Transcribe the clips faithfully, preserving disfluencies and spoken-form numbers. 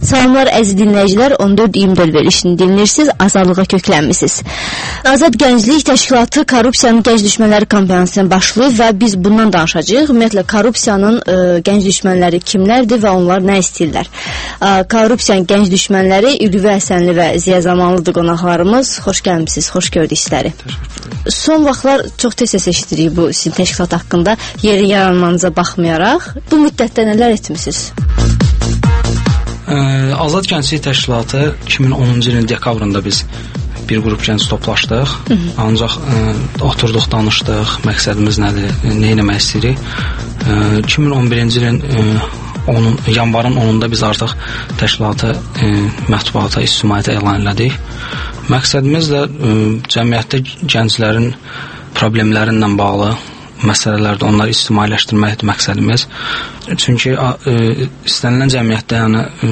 Salamlar əziz dinləyicilər, on dörd iyirmi dörd verilişini dinləyirsiniz, azadlığa köklənmisiniz. Azad Gənclik Təşkilatı Korrupsiyanın Gənc Düşmənləri kampaniyasına başlayıb və biz bundan danışacağıq. Ümumiyyətlə, korrupsiyanın ə, gənc düşmənləri kimlərdir və onlar nə istəyirlər? Ə, korrupsiyanın gənc düşmənləri Ülvi Həsənli və Ziya Zamanlıdır qonaqlarımız. Xoş gəlmişsiniz, xoş gördük sizləri. Son vaxtlar çox tez-tez eşidirik bu sizin təşkilat haqqında, yeri yaranmanıza baxmayaraq. Bu müddətdə nələr etmişsiniz? Azad Gənclik Təşkilatı iki min onuncu ilin dekabrında biz bir qrup gənc toplaşdıq. Hı -hı. Ancaq ə, oturduq, danışdıq, məqsədimiz nədir, nə etmək istəyirik. Ə, iki min on birinci ilin ə, onun, yanvarın onunda biz artıq təşkilatı ə, mətbuata, ictimaiyyətə elan elədik. Məqsədimiz də ə, cəmiyyətdə gənclərin problemlərinlə bağlı məsələlərdə onları ictimailəşdirməkdir məqsədimiz. Çünki ə, istənilən cəmiyyətdə yəni ə,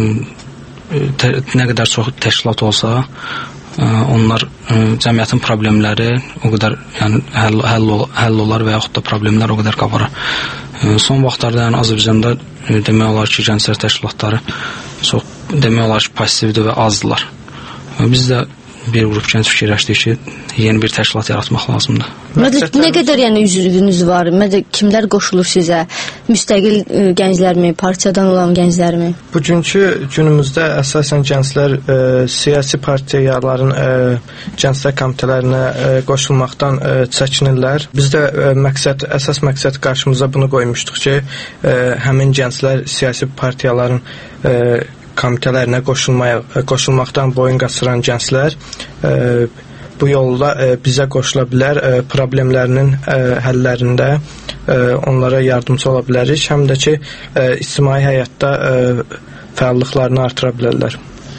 tə, nə qədər çox təşkilat olsa, ə, onlar ə, cəmiyyətin problemləri o qədər yəni həll, həll, həll olar və yaxud da problemlər o qədər qabarır. Ə, son vaxtlarda yəni Azərbaycanda ə, demək olar ki, gənclər təşkilatları çox demək olar ki, passivdir və azdılar. Ə, biz də bir qrup gənc fikirləşdik ki, yeni bir təşkilat yaratmaq lazımdır. Mədə, nə qədər yəni üzvünüz var? Mədə, kimlər qoşulur sizə? Müstəqil ə, gənclərmi, partiyadan olan gənclərmi? Bugünkü günümüzdə əsasən gənclər ə, siyasi partiyaların ə, gənclər komitələrinə ə, qoşulmaqdan ə, çəkinirlər. Biz də ə, məqsəd, əsas məqsəd qarşımıza bunu qoymuşduq ki, ə, həmin gənclər siyasi partiyaların ə, komitələrinə qoşulmaya, qoşulmaqdan boyun qaçıran gənclər e, bu yolda e, bizə qoşula bilər, e, problemlərinin e, həllərində e, onlara yardımcı ola bilərik, həm də ki e, ictimai həyatda e, fəallıqlarını artıra bilərlər.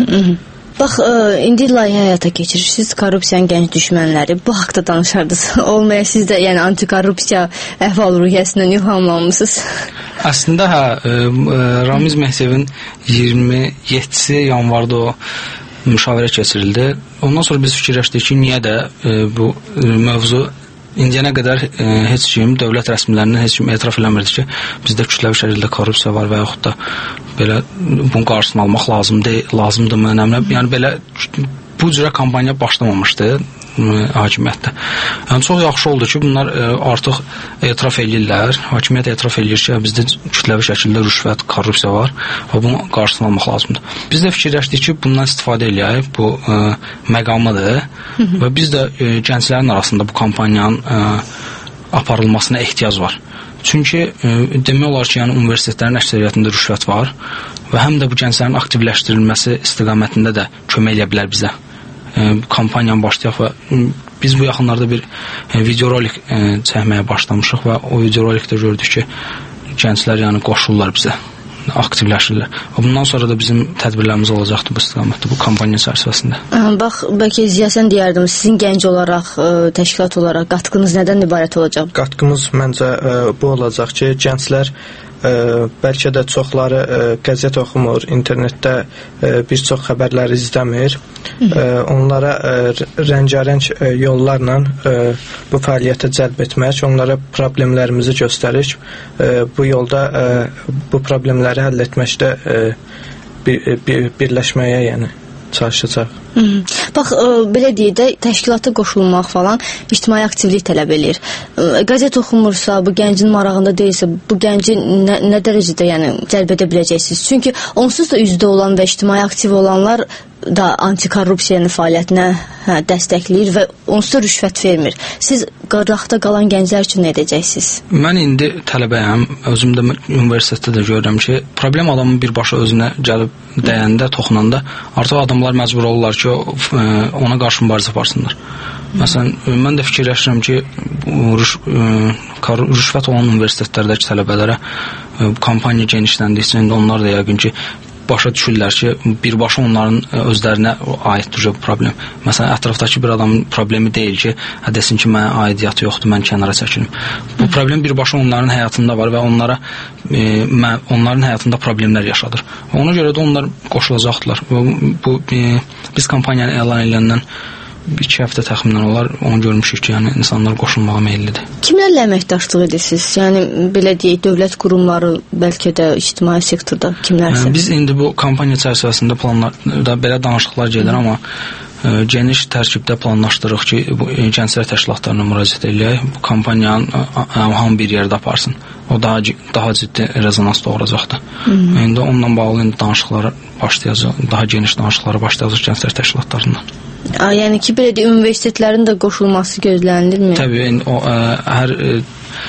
Bax, ə, indi layihə həyata keçirirsiniz, korrupsiyanın gənc düşmənləri. Bu haqda danışardınız. Olmaya siz də yəni antikorrupsiya əhval-ruhiyyəsindən ilhamlanmısınız? Əslində hə, ə, Ramiz Mehsevin iyirmi yeddisi yanvarda o müşavirə keçirildi. Ondan sonra biz fikirləşdik ki, niyə də ə, bu ə, mövzu indiyənə qədər ə, heç kim, dövlət rəsmilərindən heç kim etiraf eləmirdi ki, bizdə kütləvi şəkildə korrupsiya var və yaxud da belə bunun qarşısını almaq lazımdır, lazımdırmı, önəmli. Yəni belə bu cürə kampaniya başlamamışdı hakimiyyətdə. Yəni çox yaxşı oldu ki, bunlar ə, artıq etiraf edirlər. Hakimiyyət etiraf edir ki, bizdə kütləvi şəkildə rüşvət, korrupsiya var və bunun qarşısını almaq lazımdır. Biz də fikirləşdik ki, bundan istifadə eləyək, bu ə, məqamıdır və biz də ə, gənclərin arasında bu kampaniyanın ə, aparılmasına ehtiyac var. Çünki ə, demək olar ki, yəni universitetlərin əksəriyyətində rüşvət var və həm də bu gənclərin aktivləşdirilməsi istiqamətində də kömək edə bilər bizə. Kampaniyanı başlayaq və biz bu yaxınlarda bir videorolik çəkməyə başlamışıq və o videorolikdə gördük ki, gənclər yəni qoşulurlar bizə, aktivləşirlər. Bundan sonra da bizim tədbirlərimiz olacaqdır bu istiqamətdə, bu kampaniya çərçivəsində. Bax, bəlkə Ziya, sən deyərdim, sizin gənc olaraq, təşkilat olaraq qatqınız nədən ibarət olacaq? Qatqımız məncə bu olacaq ki, gənclər Ə, bəlkə də çoxları ə, qəzet oxumur, internetdə ə, bir çox xəbərləri izləmir. Ə, onlara ə, rəngarəng ə, yollarla ə, bu fəaliyyətə cəlb etmək, onlara problemlərimizi göstərik. Ə, bu yolda ə, bu problemləri həll etməkdə ə, bir, bir, birləşməyə yəni çalışacaq. Hı -hı. Bax, ə, belə deyək də, təşkilata qoşulmaq falan ictimai aktivlik tələb eləyir. Ə, qəzet oxumursa, bu gəncin marağında deyilsə, bu gənci nə, nə dərəcədə yəni cəlb edə biləcəksiniz? Çünki onsuz da üzdə olan və ictimai aktiv olanlar da antikorrupsiyanın fəaliyyətinə hə, dəstəkləyir və onsuz da rüşvət vermir. Siz qıraqda qalan gənclər üçün nə edəcəksiniz? Mən indi tələbəyəm, özüm də universitetdə də görürəm ki, problem adamın birbaşa özünə gəlib dəyəndə, toxunanda artıq adamlar məcbur olurlar ki, ona qarşı mübarizə aparsınlar. Məsələn, mən də fikirləşirəm ki, rüş, rüşvət olan universitetlərdəki tələbələrə kampaniya genişləndikcə indi onlar da yəqin ki, başa düşürlər ki, birbaşa onların özlərinə aiddir bu problem. Məsələn, ətrafdakı bir adamın problemi deyil ki, desin ki, mənə aidiyyatı yoxdur, mən kənara çəkilim. Bu problem birbaşa onların həyatında var və onlara e, mən, onların həyatında problemlər yaşadır. Ona görə də onlar qoşulacaqdılar. Bu, bu e, biz kampaniyanı elan edəndən iki həftə təxminən olar, onu görmüşük ki, yəni insanlar qoşulmağa meyllidir. Kimlərlə əməkdaşlıq edirsiniz? Yəni belə deyək, dövlət qurumları, bəlkə də ictimai sektorda kimlərsə? Biz indi bu kampaniya çərçivəsində planlarda belə danışıqlar gedir, amma ə, geniş tərkibdə planlaşdırırıq ki, bu gənclər təşkilatlarına müraciət edək, bu kampaniyanın hamı bir yerdə aparsın. O daha daha ciddi rezonans doğuracaqdır. İndi onunla bağlı indi danışıqlara başlayacaq, daha geniş danışıqlara başlayacaq gənclər təşkilatlarından. A, yəni ki, belə deyək, universitetlərin də qoşulması gözlənilirmi? Təbii, o ə, hər ə,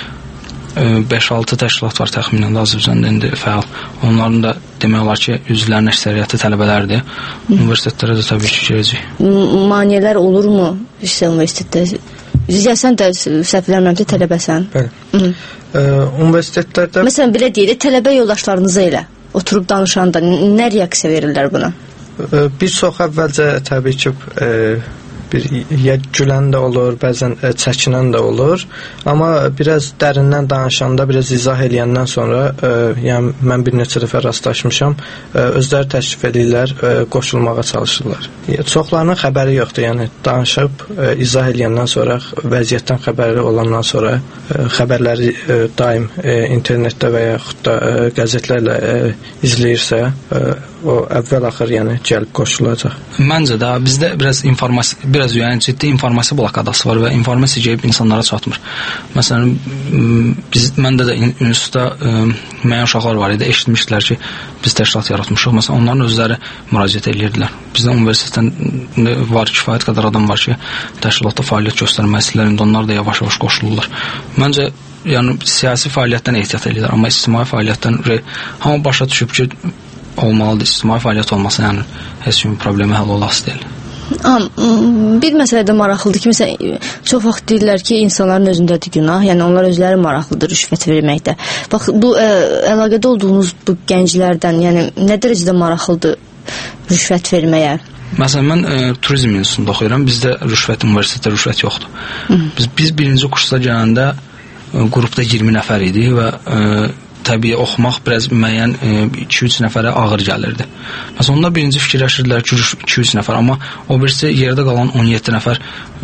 beş-altı təşkilat var təxminən də Azərbaycanda indi fəal. Onların da demək olar ki, üzvlərinin əksəriyyəti tələbələrdir. Universitetlərə də təbii ki, girəcək. Maneələr olurmu sizə universitetdə? Sən də səhvləmirəmsə tələbəsən. Bəli. Ə, universitetlərdə... Məsələn, belə deyək, tələbə yoldaşlarınıza elə oturub danışanda nə reaksiya verirlər buna? Ə, bir çox əvvəlcə təbii ki, ə, bir ya gülən də olur, bəzən ə, çəkinən də olur. Amma biraz dərindən danışanda, biraz izah eləyəndən sonra, ə, yəni mən bir neçə dəfə rastlaşmışam, ə, özləri təklif edirlər, ə, qoşulmağa çalışırlar. Çoxlarının xəbəri yoxdur, yəni danışıb, ə, izah eləyəndən sonra, vəziyyətdən xəbəri olandan sonra, ə, xəbərləri ə, daim ə, internetdə və yaxud da ə, qəzetlərlə ə, izləyirsə, ə, o əvvəl-axır yəni gəlib qoşulacaq. Məncə də bizdə biraz informasiya, biraz yəni ciddi informasiya blokadası var və informasiya gəlib insanlara çatmır. Məsələn, biz məndə də institutda müəyyən uşaqlar var idi, eşitmişdilər ki, biz təşkilat yaratmışıq. Məsələn, onların özləri müraciət edirdilər. Bizdə universitetdən var, kifayət qədər adam var ki, təşkilatda fəaliyyət göstərmək istəyirlər, indi onlar da yavaş-yavaş qoşulurlar. Məncə yəni siyasi fəaliyyətdən ehtiyat edirlər, amma ictimai fəaliyyətdən hamı başa düşüb ki, olmalıdır. İctimai fəaliyyət olmasa, yəni heç kimin problemi həll olası deyil. Am, bir məsələ də maraqlıdır ki, məsələn, çox vaxt deyirlər ki, insanların özündədir günah, yəni onlar özləri maraqlıdır rüşvət verməkdə. Bax, bu ə, əlaqədə olduğunuz bu gənclərdən, yəni nə dərəcədə maraqlıdır rüşvət verməyə? Məsələn, mən ə, turizm institutunda oxuyuram, bizdə rüşvət, universitetdə rüşvət yoxdur. Hı. Biz, biz birinci kursda gələndə ə, qrupda iyirmi nəfər idi və ə, təbii oxumaq biraz müəyyən iki-üç nəfərə ağır gəlirdi. Məsələn, onlar birinci fikirləşirdilər ki, iki-üç nəfər, amma o birisi yerdə qalan on yeddi nəfər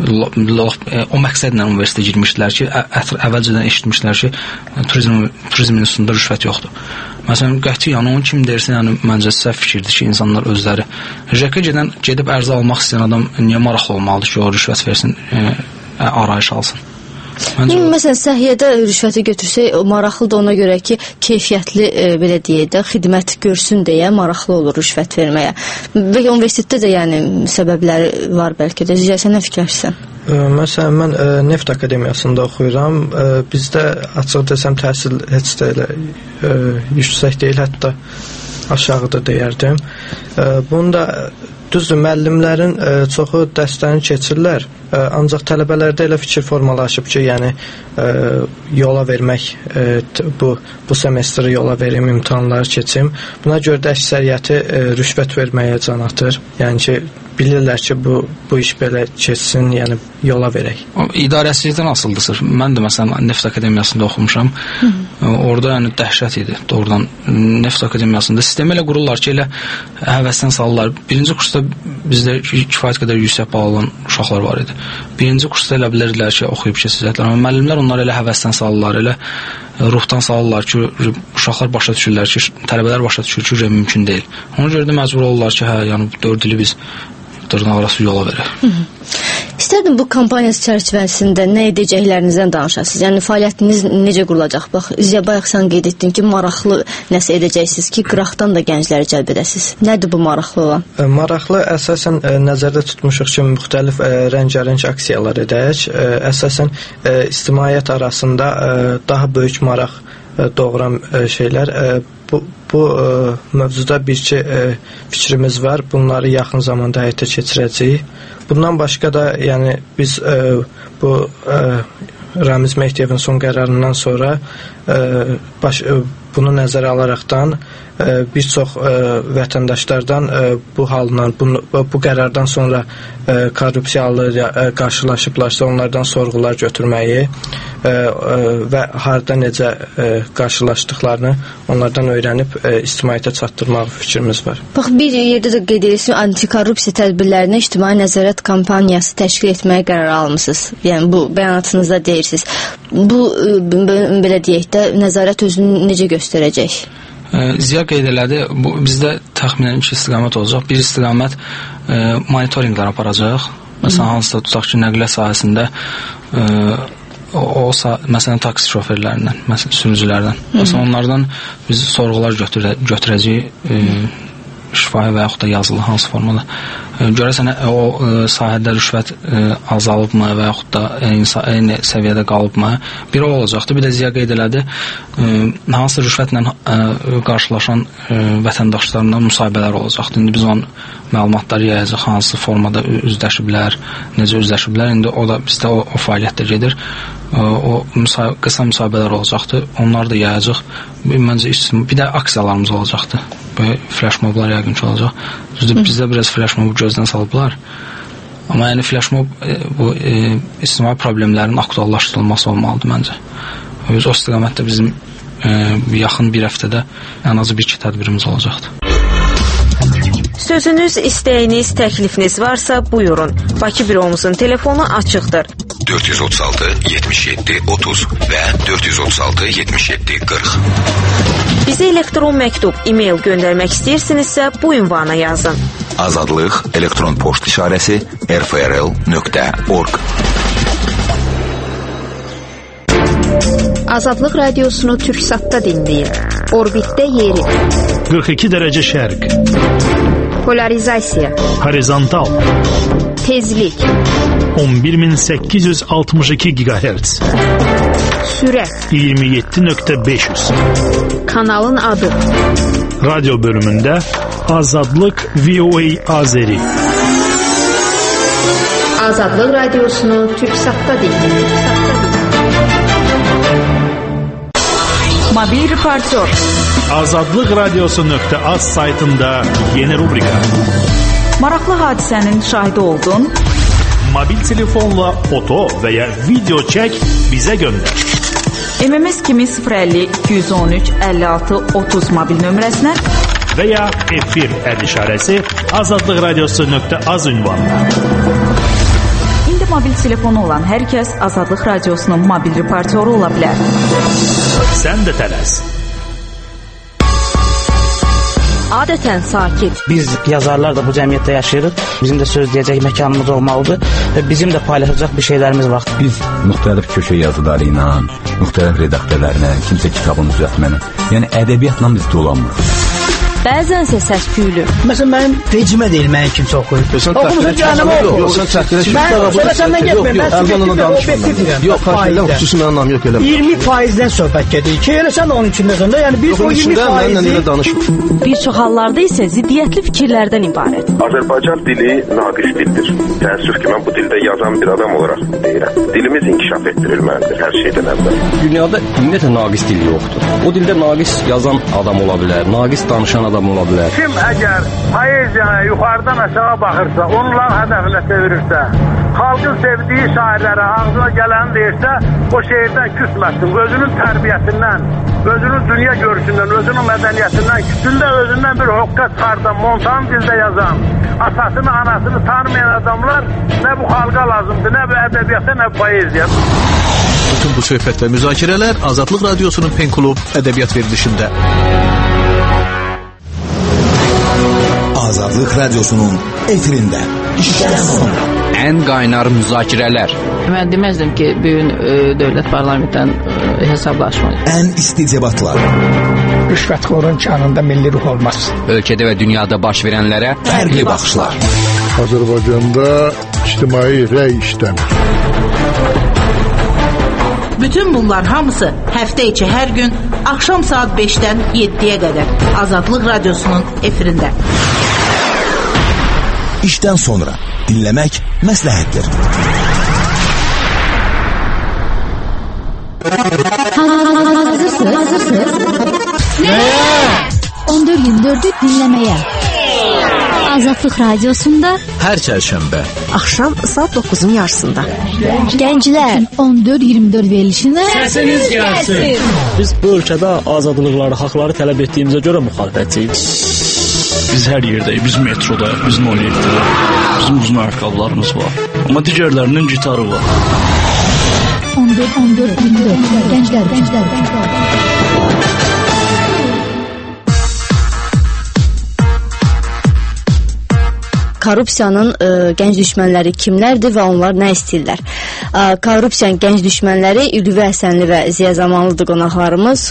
o məqsədlə universitetə girmişdilər ki, əvvəlcədən eşitmişlər ki, turizm, turizm institutunda rüşvət yoxdur. Məsələn, qəti, yəni onun kim deyirsə, yəni məncə səhv fikirdir ki, insanlar özləri rəqə gedən, gedib ərzə almaq istəyən adam niyə maraqlı olmalıdır ki, o rüşvət versin, ə, arayış alsın. Məncə, məsələn, səhiyyədə rüşvəti götürsək, maraqlıdır ona görə ki, keyfiyyətli, e, belə deyək də, xidmət görsün deyə maraqlı olur rüşvət verməyə. Və universitetdə də yəni səbəbləri var bəlkə də. Ziyyə, sən nə fikirləşsən? Məsələn, mən ə, Neft Akademiyasında oxuyuram. Ə, bizdə açıq desəm təhsil heç də elə ə, yüksək deyil, hətta aşağıda deyərdim. Ə, bunda düzdür, müəllimlərin ə, çoxu dərslərini keçirlər. Ə, ancaq tələbələrdə elə fikir formalaşıb ki, yəni ə, yola vermək, ə, bu bu semestri yola verim, imtahanları keçim. Buna görə də əksəriyyəti ə, rüşvət verməyə can atır. Yəni ki, bilirlər ki, bu bu iş belə keçsin, yəni yola verək. İdarəçilikdən asılıdır. Mən də məsələn Neft Akademiyasında oxumuşam. Hı -hı. Orada yəni dəhşət idi. Doğrudan Neft Akademiyasında sistem elə qururlar ki, elə həvəsdən salırlar. Birinci kursda bizdə kifayət qədər yüksək bal alan uşaqlar var idi. Birinci kursda elə bilirdilər ki, oxuyub keçəcəklər. Amma müəllimlər onları elə həvəsdən salırlar, elə ruhdan salırlar ki, uşaqlar başa düşürlər ki, tələbələr başa düşür ki, mümkün deyil. Ona görə də məcbur olurlar ki, hə, yəni dörd ili biz dırnaq arası yola verək. İstərdim bu kampaniyası çərçivəsində nə edəcəklərinizdən danışasınız. Yəni fəaliyyətiniz necə qurulacaq? Bax, Ziya, bayaq sən qeyd etdin ki, maraqlı nəsə edəcəksiniz ki, qıraqdan da gəncləri cəlb edəsiniz. Nədir bu maraqlı olan? E, maraqlı əsasən e, nəzərdə tutmuşuq ki, müxtəlif e, rəngarəng aksiyalar edək. E, əsasən e, ictimaiyyət arasında e, daha böyük maraq e, doğuran e, şeylər e, bu Bu ə, mövzuda bir-iki ə, fikrimiz var. Bunları yaxın zamanda həyata keçirəcəyik. Bundan başqa da, yəni biz ə, bu ə, Ramiz Mehdiyevin son qərarından sonra ə, baş, ə, bunu nəzərə alaraqdan bir çox vətəndaşlardan bu haldan, bu, bu qərardan sonra korrupsiyalı qarşılaşıblarsa onlardan sorğular götürməyi və harda necə qarşılaşdıqlarını onlardan öyrənib ictimaiyyətə çatdırmaq fikrimiz var. Bax, bir yerdə də qeyd edirsin, antikorrupsiya tədbirlərinə ictimai nəzarət kampaniyası təşkil etməyə qərar almısınız. Yəni bu bəyanatınızda deyirsiniz. Bu belə deyək də nəzarət özünü necə göstərəcək? Ziya qeyd elədi, bu bizdə təxminən iki istiqamət olacaq. Bir istiqamət e, monitorinqlər aparacaq. Məsələn, hansısa tutaq ki, nəqliyyat sahəsində e, o, o məsələn taksi şoferlərindən, məsələn sürücülərdən. Məsələn, onlardan biz sorğular götürə, götürəcəyik. E, şifahi və yaxud da yazılı hansı formada. E, görəsən o e, sahədə rüşvət e, azalıbmı və yaxud da eyni, eyni səviyyədə qalıbmı? Bir o olacaqdır. Bir də Ziya qeyd elədi, e, hansı rüşvətlə e, qarşılaşan e, vətəndaşlarla müsahibələr olacaqdır. İndi biz onun məlumatları yayacaq, hansı formada üzləşiblər, necə üzləşiblər. İndi o da bizdə o, o fəaliyyətdə gedir. E, o müsahib, qısa müsahibələr olacaqdır. Onlar da yayacaq. Məncə bir də aksiyalarımız olacaqdır. Böyle flash moblar yəqin ki olacaq. Düzdür, bizdə biraz flash mobu gözdən salıblar. Amma yəni flash mob e, bu e, ictimai problemlərin aktuallaşdırılması olmalıdır məncə. O istiqamətdə bizim e, yaxın bir həftədə ən azı bir iki tədbirimiz olacaqdır. Sözünüz, istəyiniz, təklifiniz varsa buyurun. Bakı büromuzun telefonu açıqdır. dörd yüz otuz altı yetmiş yeddi otuz və dörd yüz otuz altı yetmiş yeddi qırx. Bizə elektron məktub, e-mail göndərmək istəyirsinizsə bu ünvana yazın. Azadlıq elektron poçt işarəsi r f r l nöqtə org. Azadlıq radiosunu Türksatda dinləyin. Orbitdə yeri. qırx iki dərəcə şərq. Polarizasiya. Horizontal. Tezlik. on bir min səkkiz yüz altmış iki gigahertz. Sürət. iyirmi yeddi nöqtə beş yüz. Kanalın adı. Radyo bölümündə Azadlıq V O A Azeri. Azadlıq radiosunu Türksatda dinləyin. Mobil reportör. Azadlıq radiosu nöqtə az saytında yeni rubrika. Maraqlı hadisənin şahidi oldun. Mobil telefonla foto və ya video çək, bizə göndər. M M S kimi sıfır əlli iki yüz on üç əlli altı otuz mobil nömrəsinə və ya efir əl işarəsi azadlıq radiosu nöqtə az ünvanına. İndi mobil telefonu olan hər kəs Azadlıq radiosunun mobil reportyoru ola bilər. Sən də tələs. Adətən sakit. Biz yazarlar da bu cəmiyyətdə yaşayırıq. Bizim də söz deyəcək məkanımız olmalıdır və bizim də paylaşacaq bir şeylərimiz var. Biz müxtəlif köşə yazıları ilə, müxtəlif redaktörlərlə, kimsə kitabın düzəltməni, yəni ədəbiyyatla biz dolanmırıq. Bəzənsə səs-küylü. Məsələn, mənim vecimə deyil, mənim kimsə oxuyur. Oxumusun cəhənnəmə oxuyur. Yox, sən çəkdirə ki, mən səndən getməyim, mən sübyetiv və obyektivdirəm. Yox, fayizdən xüsusi mənim nam yox elə. iyirmi faizdən söhbət gedir ki, elə sən də onun içindəsən də, yəni biz o iyirmi faizi... Bir çox hallarda isə ziddiyyətli fikirlərdən ibarət. Azərbaycan dili naqis dildir. Təəssüf ki, mən bu dildə yazan bir adam olaraq deyirəm. Dilimiz inkişaf etdirilməlidir hər şeydən əvvəl. Dünyada ümumiyyətlə naqis dil yoxdur. O dildə naqis yazan adam ola bilər, naqis danışan adam ola bilər. Kim əgər poeziyaya yuxarıdan aşağı baxırsa, onların hədəfinə çevirirsə, xalqın sevdiyi şairlərə ağzına gələni deyirsə, o şeirdən küsməsin. Özünün tərbiyəsindən, özünün dünya görüşündən, özünün mədəniyyətindən, küsündə özündən bir hoqqa çıxardan, montan dildə yazan, atasını, anasını tanımayan adamlar nə bu xalqa lazımdır, nə bu ədəbiyyata, nə bu poeziya. Bütün bu söhbət və müzakirələr Azadlıq Radiosunun Pen Klub ədəbiyyat verilişində. Azadlıq Radiosunun efirində işdən sonra ən qaynar müzakirələr. Mən deməzdim ki, bugün e, dövlət parlamentdən e, hesablaşmayır. Ən isti debatlar. Rüşvətxorun canında milli ruh olmaz. Ölkədə və dünyada baş verənlərə fərqli baxışlar. Azərbaycanda ictimai rəy işləmir. Bütün bunlar hamısı həftə içi hər gün axşam saat beşdən yeddiyə qədər Azadlıq Radiosunun efirində. İşdən sonra dinləmək məsləhətdir. Hazırsınız? Hazırsınız? Nəyə? on dörd iyirmi dördü dinləməyə. Azadlıq Radiosunda hər çərşənbə axşam saat doqquzun yarısında gənclər on dörd iyirmi dörd verilişinə səsiniz gəlsin. Biz bu ölkədə azadlıqları, haqları tələb etdiyimizə görə müxalifətçiyik. Biz hər yerdəyik, biz metrodayıq, biz nol yeddidə. Bizim uzun ayaqqabılarımız var. Amma digərlərinin gitarı var. on dörd on dörd iyirmi dörd gənclər, gənclər, gənclər. Korrupsiyanın ə, gənc düşmənləri kimlərdir və onlar nə istəyirlər? Ə, korrupsiyanın gənc düşmənləri Ülvi Həsənli və Ziya Zamanlıdır qonaqlarımız.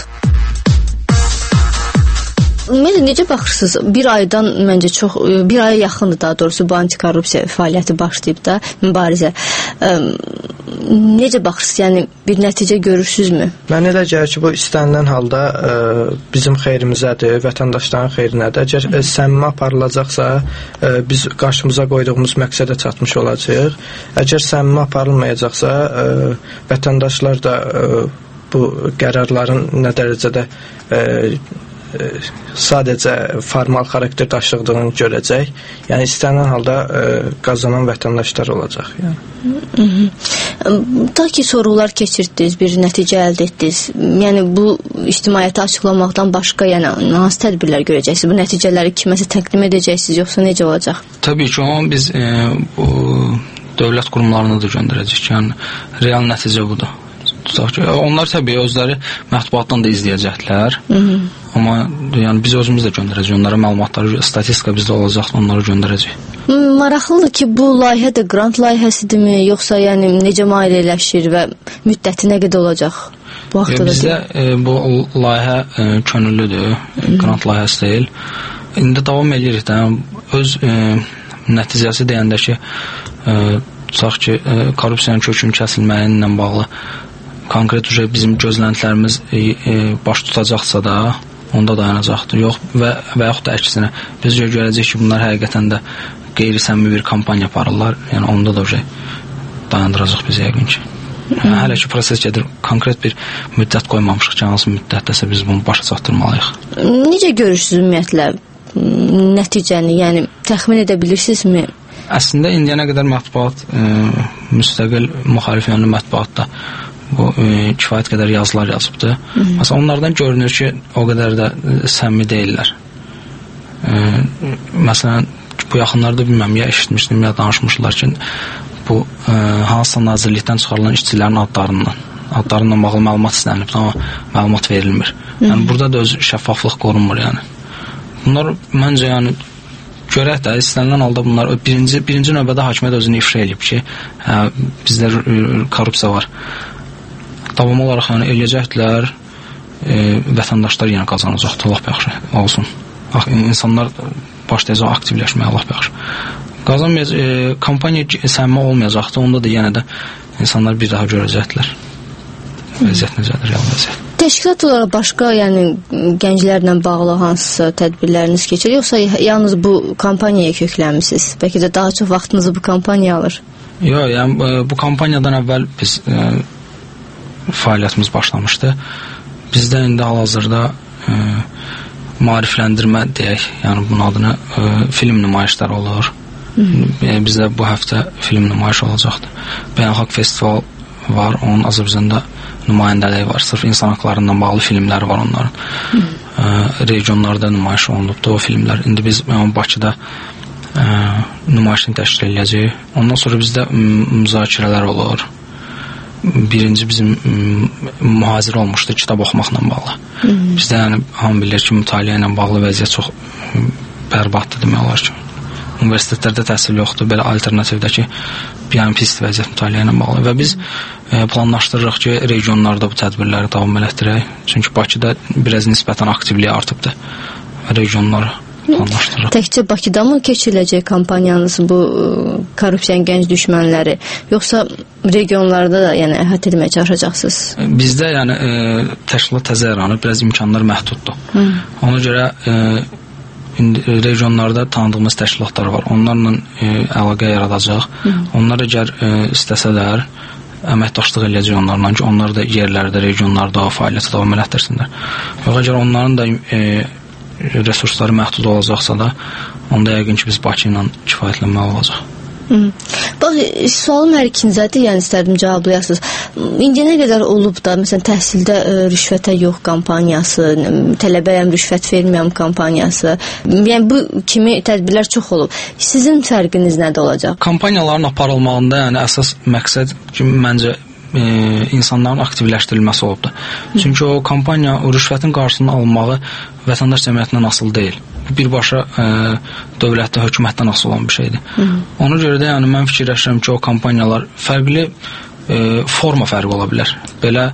Ümumiyyətlə necə baxırsınız? Bir aydan məncə çox, bir aya yaxındır daha doğrusu bu antikorrupsiya fəaliyyəti başlayıb da mübarizə. Ə, necə baxırsınız? Yəni bir nəticə görürsünüzmü? Mənə elə gəlir ki, bu istənilən halda ə, bizim xeyrimizədir, vətəndaşların xeyrinədir. Əgər ə, səmimi aparılacaqsa, ə, biz qarşımıza qoyduğumuz məqsədə çatmış olacağıq. Əgər səmimi aparılmayacaqsa, ə, vətəndaşlar da ə, bu qərarların nə dərəcədə ə, sadəcə formal xarakter daşıdığını görəcək. Yəni istənilən halda ə, qazanan vətəndaşlar olacaq. Yəni. Ta ki sorğular keçirdiniz, bir nəticə əldə etdiniz. Yəni bu ictimaiyyətə açıqlamaqdan başqa yəni hansı tədbirlər görəcəksiniz? Bu nəticələri kiməsə təqdim edəcəksiniz, yoxsa necə olacaq? Təbii ki, onu biz e, bu dövlət qurumlarına da göndərəcəyik. Yəni real nəticə budur. Tutaq ki, onlar təbii özləri mətbuatdan da izləyəcəklər. Hı -hı. Amma yəni biz özümüz də göndərəcəyik. Onlara məlumatları, statistika bizdə olacaq, onları göndərəcəyik. Maraqlıdır ki, bu layihə də qrant layihəsidirmi, yoxsa yəni necə maliyyələşir və müddəti nə qədər olacaq? Bu vaxtda e, bizdə e, bu layihə e, könüllüdür, Hı-hı. qrant layihəsi deyil. İndi davam edirik də öz e, nəticəsi deyəndə ki, e, tutaq ki, e, korrupsiyanın kökünün kəsilməyi ilə bağlı konkret bizim gözləntilərimiz e, e, baş tutacaqsa da onda dayanacaqdır. Yox və və yaxud da əksinə biz görəcəyik ki, bunlar həqiqətən də qeyri-səmimi bir kampaniya aparırlar. Yəni onda da dayandıracaq biz yəqin ki. Yəni, hələ ki proses gedir. Konkret bir müddət qoymamışıq ki, hansı müddətdəsə biz bunu başa çatdırmalıyıq. Necə görürsünüz ümumiyyətlə nəticəni? Yəni təxmin edə bilirsinizmi? Əslində indiyənə qədər mətbuat e, müstəqil müxalif yönlü mətbuatda bu e, kifayət qədər yazılar yazıbdı. Məsələn, onlardan görünür ki, o qədər də səmimi deyirlər. E, məsələn, bu yaxınlarda bilməm, ya eşitmişdim, ya danışmışlar ki, bu e, hansısa nazirlikdən çıxarılan işçilərin adlarından, adlarından bağlı məlumat istənilib, amma məlumat verilmir. Yəni, burada da öz şəffaflıq qorunmur, yəni. Bunlar, məncə, yəni, görək də, istənilən halda bunlar birinci, birinci növbədə hakimiyyət özünü ifşa edib ki, hə, bizdə korrupsiya var. Davam olaraq yəni, eləyəcəkdilər, e, vətəndaşlar yenə qazanacaqdır, Allah yaxşı olsun. İnsanlar başlayacaq aktivləşməyə, Allah yaxşı. Qazanmayacaq, e, kampaniya səmimi olmayacaqdır, onda da yenə də insanlar bir daha görəcəkdilər. Vəziyyət necədir, real vəziyyət. Təşkilat olaraq başqa, yəni gənclərlə bağlı hansısa tədbirləriniz keçir, yoxsa yalnız bu kampaniyaya köklənmisiniz? Bəlkə də daha çox vaxtınızı bu kampaniya alır? Yox, yəni bu kampaniyadan əvvəl biz e, fəaliyyətimiz başlamışdı. Bizdə indi hal-hazırda e, maarifləndirmə deyək, yəni bunun adını e, film nümayişləri olur. E, bizdə bu həftə film nümayişi olacaqdır. Beynəlxalq festival var, onun Azərbaycanda nümayəndəliyi var. Sırf insan haqlarından bağlı filmləri var onların. E, regionlarda nümayiş olunubdur o filmlər. İndi biz yəni, Bakıda e, nümayişini təşkil edəcəyik. Ondan sonra bizdə müzakirələr olur. Birinci bizim mühazirə olmuşdu kitab oxumaqla bağlı. Hmm. Bizdə yəni hamı bilir ki, mütaliə ilə bağlı vəziyyət çox bərbaddır demək olar ki. Universitetlərdə təhsil yoxdur, belə alternativdəki yəni pis vəziyyət mütaliə ilə bağlı və biz e, planlaşdırırıq ki, regionlarda bu tədbirləri davam elətdirək. Çünki Bakıda biraz nisbətən aktivliyi artıbdır. Regionlar planlaşdırırıq. Təkcə Bakıda mı keçiriləcək kampaniyanız bu korrupsiyanın gənc düşmənləri, yoxsa regionlarda da yəni əhatə etməyə çalışacaqsınız? Bizdə yəni e, təşkilat təzə yaranır, biraz imkanlar məhduddur. Hı. Ona görə e, indi regionlarda tanıdığımız təşkilatlar var. Onlarla e, əlaqə yaradacaq. Hı. Onlar əgər e, istəsələr əməkdaşlıq eləyəcək onlarla ki, onlar da yerlərdə, regionlarda fəaliyyəti davam elətdirsinlər. Yox, əgər onların da e, resursları məhdud olacaqsa da, onda yəqin ki, biz Bakı ilə kifayətlənmək olacaq. Hı. Bax, sualım hər ikinizədir, yəni istərdim cavablayasınız. İndiyə nə qədər olub da, məsələn, təhsildə ə, rüşvətə yox kampaniyası, tələbəyəm rüşvət verməyəm kampaniyası, yəni bu kimi tədbirlər çox olub. Sizin fərqiniz nədə olacaq? Kampaniyaların aparılmağında yəni əsas məqsəd ki, məncə e, insanların aktivləşdirilməsi olubdur. Çünki o kampaniya, o rüşvətin qarşısının alınmağı vətəndaş cəmiyyətindən asılı deyil. Birbaşa e, dövlətdə, hökumətdən asılı olan bir şeydir. Hı -hı. Ona görə də yəni mən fikirləşirəm ki, o kampaniyalar fərqli e, forma fərqi ola bilər. Belə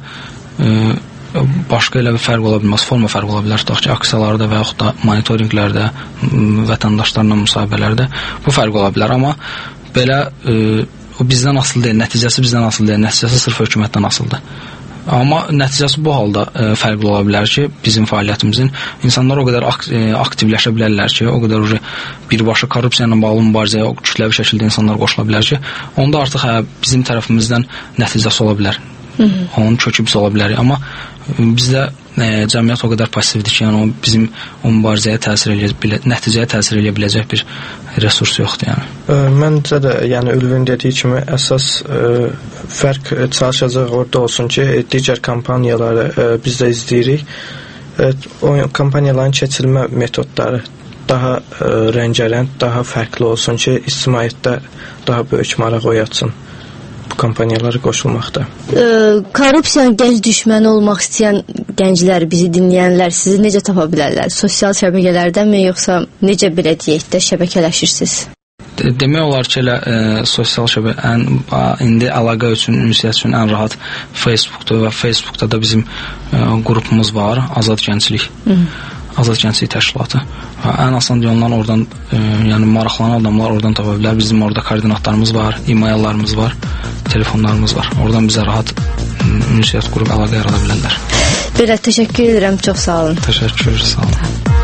e, başqa elə bir fərq ola bilməz, forma fərq ola bilər. Tutaq ki, aksiyalarda və yaxud da monitorinqlərdə, vətəndaşlarla müsahibələrdə bu fərq ola bilər. Amma belə e, o bizdən asılı deyil, nəticəsi bizdən asılı deyil, nəticəsi sırf hökumətdən asılıdır. Amma nəticəsi bu halda e, fərqli ola bilər ki, bizim fəaliyyətimizin insanlar o qədər ak e, aktivləşə bilərlər ki, o qədər birbaşa korrupsiya ilə bağlı mübarizəyə o kütləvi şəkildə insanlar qoşula bilər ki, onda artıq hə, bizim tərəfimizdən nəticəsi ola bilər. Hı -hı. Onun kökü biz ola bilərik. Amma e, bizdə e, cəmiyyət o qədər passivdir ki, yəni o bizim o mübarizəyə təsir edə biləcək, nəticəyə təsir edə biləcək bir resurs yoxdur yəni. Məncə də yəni Ülvin dediyi kimi əsas ə, fərq çalışacaq orada olsun ki, digər kampaniyaları ə, biz də izləyirik. Ə, o kampaniyaların keçirilmə metodları daha ə, rəngərəng, daha fərqli olsun ki, ictimaiyyətdə daha böyük maraq oyatsın bu kampaniyalara qoşulmaqda. Ə, korrupsiyanın gənc düşməni olmaq istəyən gənclər, bizi dinləyənlər sizi necə tapa bilərlər? Sosial şəbəkələrdənmi, yoxsa necə belə deyək də şəbəkələşirsiniz? Demək olar ki, elə e, sosial şəbəkə ən indi əlaqə üçün, ünsiyyət üçün ən rahat Facebookdur və Facebookda da bizim e, qrupumuz var, Azad Gənclik. Hı -hı. Azad Gənclik Təşkilatı. Və ən asan yoldan oradan, e, yəni maraqlanan adamlar oradan tapa bilər. Bizim orada koordinatlarımız var, e-maillərimiz var, telefonlarımız var. Oradan bizə rahat ünsiyyət qrup əlaqə yarada bilərlər. Belə təşəkkür edirəm, çox sağ olun. Təşəkkür, sağ olun.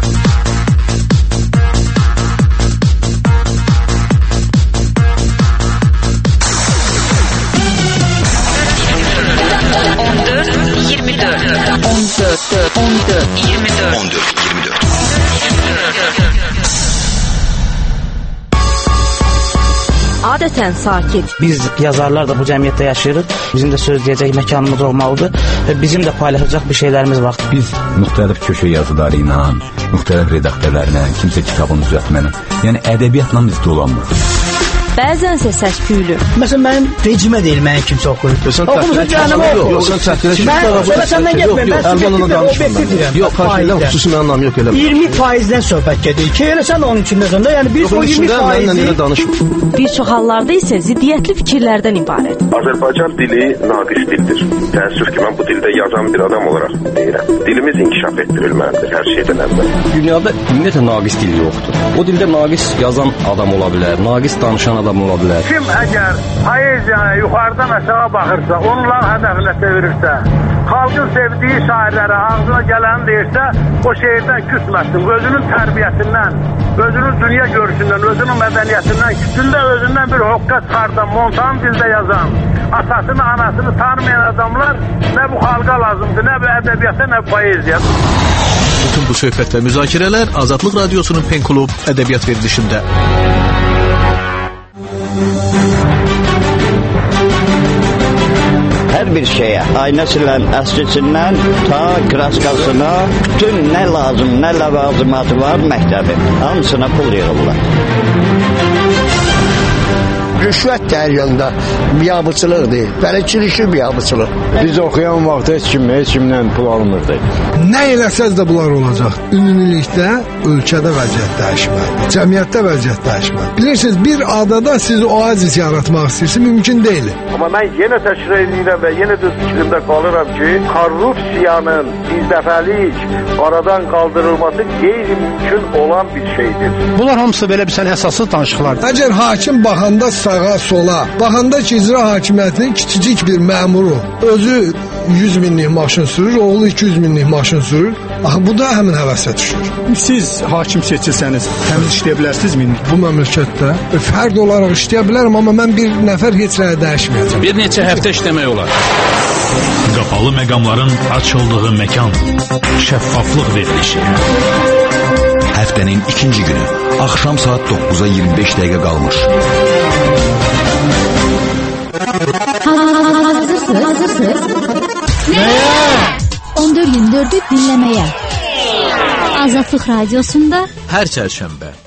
on dörd on dörd iyirmi dörd on dörd iyirmi dörd Adətən sakit. Biz yazarlar da bu cəmiyyətdə yaşayırıq. Bizim də söz deyəcək məkanımız olmalıdır və bizim də paylaşacaq bir şeylərimiz var. Biz müxtəlif köşə yazıları ilə, müxtəlif redaktörlərlə, kimsə kitabın düzəltməni, yəni ədəbiyyatla biz dolanmırıq. Bəzənsə səs-küylü. Məsələn, mənim vecimə deyil, mənə kimsə oxuyur. Oxumusun cəhənnəmə oxuyur. Yox, sən çətinə Mən səndən getməyim, mən subjektiv və obyektiv deyirəm. Yox, xahiş xüsusi mənim anlamı yox elə. iyirmi faizdən söhbət gedir ki, elə sən onun içindəsən də, yəni biz o iyirmi faizi... Bir çox hallarda isə ziddiyyətli fikirlərdən ibarət. Azərbaycan dili naqis dildir. Təəssüf ki, mən bu dildə yazan bir adam olaraq deyirəm. Dilimiz inkişaf etdirilməlidir hər şeydən əvvəl. Dünyada ümumiyyətlə naqis dil yoxdur. O dildə naqis yazan adam ola bilər, naqis danışan adam ola bilər. Kim əgər poeziyaya yuxarıdan aşağı baxırsa, onların hədəfinə çevirirsə, xalqın sevdiyi şairlərə ağzına gələni deyirsə, o şeirdən küsməsin. Özünün tərbiyəsindən, özünün dünya görüşündən, özünün mədəniyyətindən, küçündə özündən bir hoqqa çıxardan, montan dildə yazan, atasını, anasını tanımayan adamlar nə bu xalqa lazımdır, nə bu ədəbiyyata, nə bu poeziya. Bütün bu söhbət və müzakirələr Azadlıq Radiosunun Pen Klub ədəbiyyat verilişində. Hər bir şeyə, aynəsindən, əskisindən, ta kraskasına, bütün nə lazım, nə ləvazimatı var məktəbin, hamısına pul yığırlar. Rüşvət də hər yanda biabıçılıq deyil, bələdçilikli biabıçılıq. Biz oxuyan vaxt heç kim, heç kimdən pul almırdı. Nə eləsəz də bunlar olacaq. Ümumilikdə ölkədə vəziyyət dəyişməlidir, cəmiyyətdə vəziyyət dəyişməlidir. Bilirsiniz, bir adada siz oazis yaratmaq istəyirsiniz, mümkün deyil. Amma mən yenə təkrar edirəm və yenə də fikrimdə qalıram ki, korrupsiyanın birdəfəlik aradan qaldırılması qeyri-mümkün olan bir şeydir. Bunlar hamısı belə bir sən əsassız danışıqlardır. Əgər hakim baxanda sağa sola, baxanda ki, icra hakimiyyətinin kiçicik bir məmuru özü yüz minlik maşın sürür, oğlu iki yüz minlik maşın sürür, axı bu da həmin həvəsə düşür. Siz hakim seçilsəniz, təmiz işləyə bilərsiniz mi? Bu məmləkətdə fərd olaraq işləyə bilərəm, amma mən bir nəfər heç nəyə dəyişməyəcəm. Bir neçə həftə işləmək olar. Qapalı məqamların açıldığı məkan, şəffaflıq verilişi. Həftənin ikinci günü, axşam saat doqquza iyirmi beş dəqiqə qalmış. Hazırsınız? Hazırsınız? Nəyə? on dörd iyirmi dördü dinləməyə. Azadlıq Radiosunda hər çərşənbə